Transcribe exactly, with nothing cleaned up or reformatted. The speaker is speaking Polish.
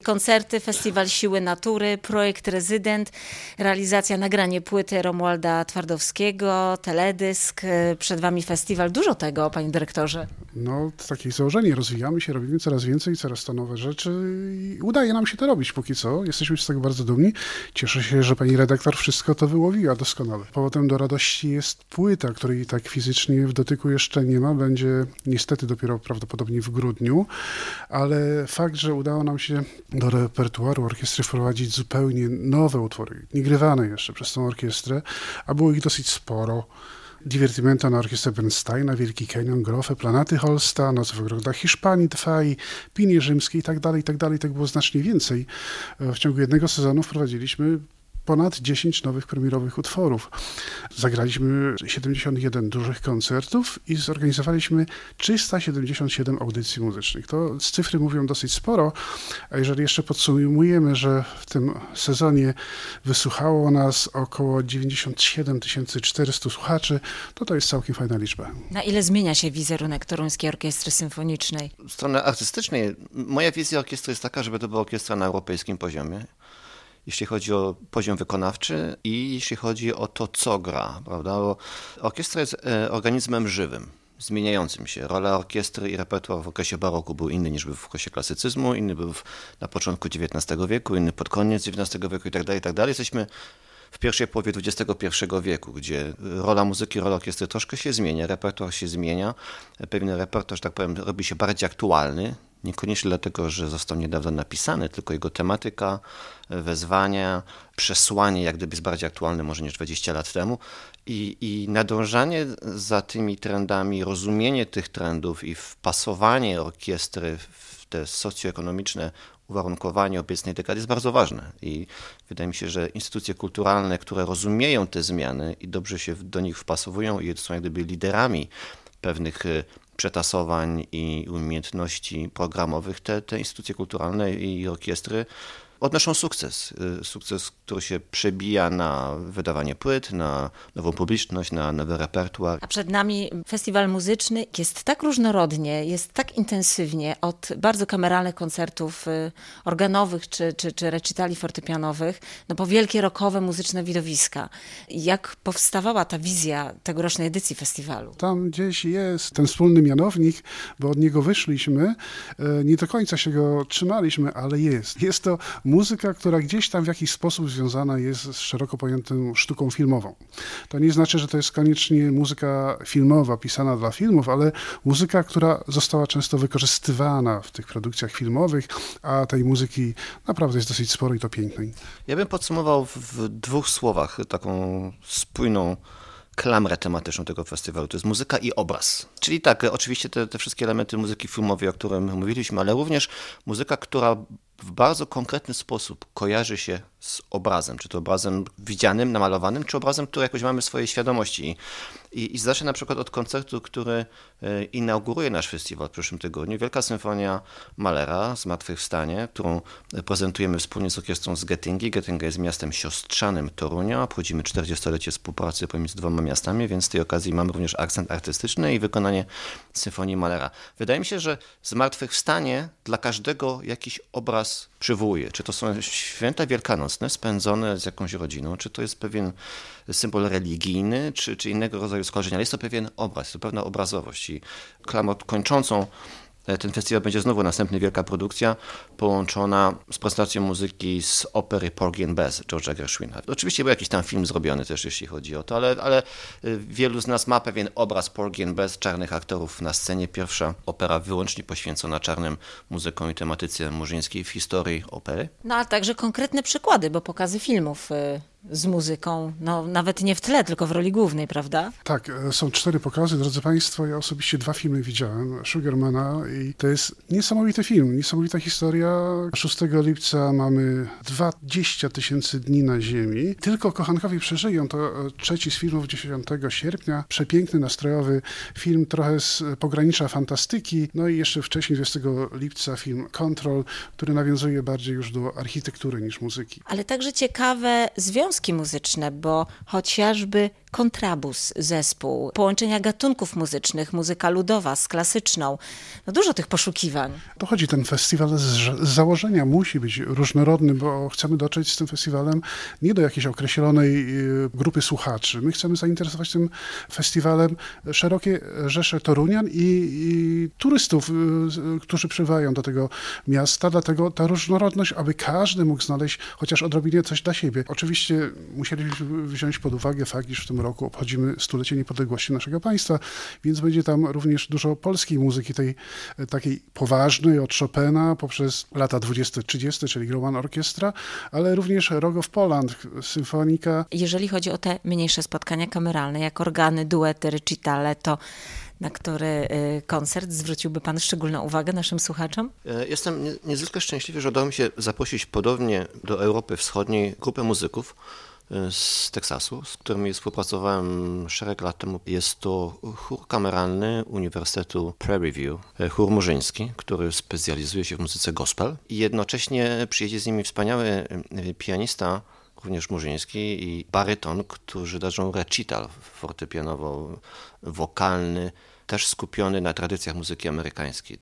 Koncerty, Festiwal Siły Natury, projekt Rezydent, realizacja, nagranie płyty Romualda Twardowskiego, teledysk, przed wami festiwal. Dużo tego, panie dyrektorze. No, to takie założenie. Rozwijamy się, robimy coraz więcej, coraz to nowe rzeczy i udaje nam się to robić póki co. Jesteśmy z tego bardzo dumni. Cieszę się, że pani redaktor wszystko to wyłowiła doskonale. Powodem do radości jest płyta, której tak fizycznie w dotyku jeszcze nie ma. Będzie niestety dopiero prawdopodobnie w grudniu, ale fakt, że udało nam się do repertuaru orkiestry wprowadzić zupełnie nowe utwory, niegrywane jeszcze przez tą orkiestrę, a było ich dosyć sporo. Divertimento na orkiestrę Bernsteina, Wielki Kenion, Grofe, Planaty Holsta, Noce w ogrodach Hiszpanii, Tfai, Pinie Rzymskie i tak dalej, i tak dalej. Tak było znacznie więcej. W ciągu jednego sezonu wprowadziliśmy ponad dziesięć nowych premierowych utworów. Zagraliśmy siedemdziesiąt jeden dużych koncertów i zorganizowaliśmy trzysta siedemdziesiąt siedem audycji muzycznych. To z cyfry mówią dosyć sporo, a jeżeli jeszcze podsumujemy, że w tym sezonie wysłuchało nas około dziewięćdziesiąt siedem tysięcy czterysta słuchaczy, to to jest całkiem fajna liczba. Na ile zmienia się wizerunek Toruńskiej Orkiestry Symfonicznej? Z strony artystycznej moja wizja orkiestry jest taka, żeby to była orkiestra na europejskim poziomie, jeśli chodzi o poziom wykonawczy i jeśli chodzi o to, co gra, prawda? Bo orkiestra jest organizmem żywym, zmieniającym się. Rola orkiestry i repertuar w okresie baroku był inny niż był w okresie klasycyzmu, inny był na początku dziewiętnastego wieku, inny pod koniec dziewiętnastego wieku i tak dalej, i tak dalej. Jesteśmy w pierwszej połowie dwudziestego pierwszego wieku, gdzie rola muzyki, rola orkiestry troszkę się zmienia, repertuar się zmienia, pewien repertuar, że tak powiem, robi się bardziej aktualny, niekoniecznie dlatego, że został niedawno napisany, tylko jego tematyka, wezwania, przesłanie jak gdyby jest bardziej aktualne może niż dwadzieścia lat temu i, i nadążanie za tymi trendami, rozumienie tych trendów i wpasowanie orkiestry w te socjoekonomiczne uwarunkowanie obecnej dekady jest bardzo ważne i wydaje mi się, że instytucje kulturalne, które rozumieją te zmiany i dobrze się do nich wpasowują i są jak gdyby liderami pewnych przetasowań i umiejętności programowych, te, te instytucje kulturalne i orkiestry odnoszą sukces. Sukces, który się przebija na wydawanie płyt, na nową publiczność, na nowy repertuar. A przed nami festiwal muzyczny jest tak różnorodnie, jest tak intensywnie, od bardzo kameralnych koncertów organowych czy, czy, czy recitali fortepianowych, no po wielkie rockowe muzyczne widowiska. Jak powstawała ta wizja tegorocznej edycji festiwalu? Tam gdzieś jest ten wspólny mianownik, bo od niego wyszliśmy. Nie do końca się go trzymaliśmy, ale jest. Jest to muzyka, która gdzieś tam w jakiś sposób związana jest z szeroko pojętą sztuką filmową. To nie znaczy, że to jest koniecznie muzyka filmowa, pisana dla filmów, ale muzyka, która została często wykorzystywana w tych produkcjach filmowych, a tej muzyki naprawdę jest dosyć sporo i to pięknej. Ja bym podsumował w dwóch słowach taką spójną klamrę tematyczną tego festiwalu. To jest muzyka i obraz. Czyli tak, oczywiście te, te wszystkie elementy muzyki filmowej, o którym mówiliśmy, ale również muzyka, która w bardzo konkretny sposób kojarzy się z obrazem, czy to obrazem widzianym, namalowanym, czy obrazem, który jakoś mamy w swojej świadomości. I, i zacznę na przykład od koncertu, który inauguruje nasz festiwal w przyszłym tygodniu. Wielka Symfonia Mahlera, Zmartwychwstanie, którą prezentujemy wspólnie z orkiestrą z Gettingi. Gettinga jest miastem siostrzanym Torunia. Obchodzimy czterdziestolecie współpracy pomiędzy dwoma miastami, więc z tej okazji mamy również akcent artystyczny i wykonanie Symfonii Mahlera. Wydaje mi się, że Zmartwychwstanie dla każdego jakiś obraz przywołuje. Czy to są święta wielkanocne spędzone z jakąś rodziną, czy to jest pewien symbol religijny, czy, czy innego rodzaju skojarzenia. Jest to pewien obraz, jest to pewna obrazowość. I klamrą kończącą ten festiwal będzie znowu następna wielka produkcja połączona z prezentacją muzyki z opery Porgy and Bess George'a Gershwina. Oczywiście był jakiś tam film zrobiony też, jeśli chodzi o to, ale, ale wielu z nas ma pewien obraz Porgy and Bess, czarnych aktorów na scenie. Pierwsza opera wyłącznie poświęcona czarnym muzykom i tematyce murzyńskiej w historii opery. No a także konkretne przykłady, bo pokazy filmów z muzyką, no nawet nie w tle, tylko w roli głównej, prawda? Tak, są cztery pokazy, drodzy Państwo. Ja osobiście dwa filmy widziałem, Sugarmana i to jest niesamowity film, niesamowita historia. szóstego lipca mamy dwadzieścia tysięcy dni na ziemi. Tylko kochankowie przeżyją, to trzeci z filmów dziesiątego sierpnia. Przepiękny, nastrojowy film, trochę z pogranicza fantastyki. No i jeszcze wcześniej, dwudziestego lipca film Control, który nawiązuje bardziej już do architektury niż muzyki. Ale także ciekawe związki związki muzyczne, bo chociażby kontrabus, zespół, połączenia gatunków muzycznych, muzyka ludowa z klasyczną, no dużo tych poszukiwań. To chodzi, ten festiwal z, z założenia musi być różnorodny, bo chcemy dotrzeć z tym festiwalem nie do jakiejś określonej y, grupy słuchaczy. My chcemy zainteresować tym festiwalem szerokie rzesze Torunian i, i turystów, y, którzy przybywają do tego miasta, dlatego ta różnorodność, aby każdy mógł znaleźć chociaż odrobinie coś dla siebie. Oczywiście musieliśmy wziąć pod uwagę fakt, iż w tym roku obchodzimy stulecie niepodległości naszego państwa, więc będzie tam również dużo polskiej muzyki, tej takiej poważnej, od Chopina poprzez lata dwudzieste trzydzieste, czyli Groman Orkiestra, ale również Rock of Poland, symfonika. Jeżeli chodzi o te mniejsze spotkania kameralne, jak organy, duety, recitale, to na który koncert zwróciłby Pan szczególną uwagę naszym słuchaczom? Jestem niezwykle szczęśliwy, że udało mi się zaprosić podobnie do Europy Wschodniej grupę muzyków z Teksasu, z którymi współpracowałem szereg lat temu. Jest to chór kameralny Uniwersytetu Prairie View, chór murzyński, który specjalizuje się w muzyce gospel i jednocześnie przyjedzie z nimi wspaniały pianista, również murzyński, i baryton, którzy darzą recital fortepianowo-wokalny, też skupiony na tradycjach muzyki amerykańskiej.